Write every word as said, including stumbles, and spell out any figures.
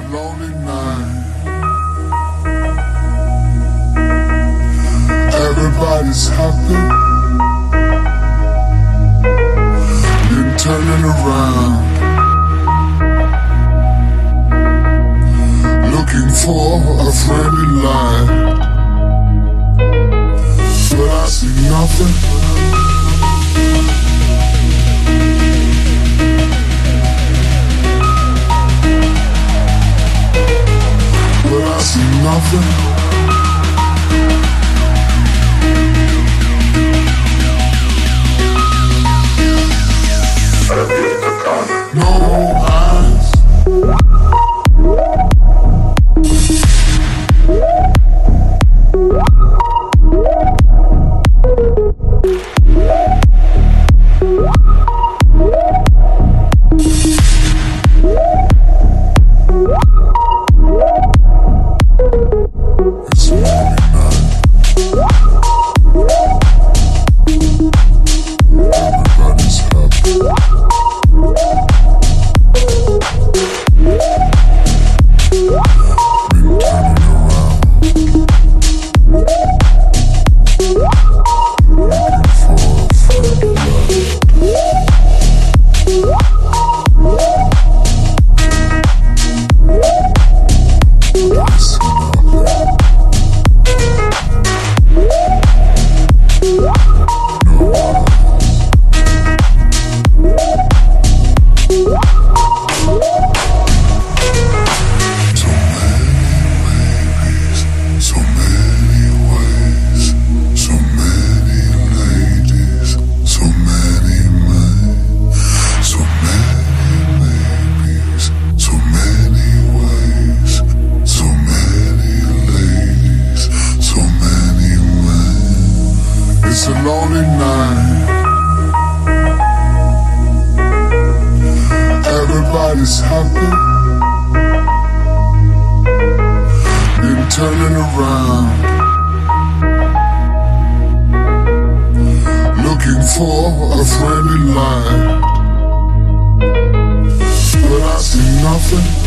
lonely night. Everybody's happy, then turning around, looking for a friendly light, but I see nothing. But I see nothing. No eyes. It's morning night. Everybody's happy. Been turning around, looking for a friendly light. But I see nothing. No eyes. So many babies, so many ways, so many ladies, so many men, so many babies, so many ways, so many ladies, so many men. It's a lonely night. Everybody's happy, then turning around, looking for a friendly light, but I see nothing.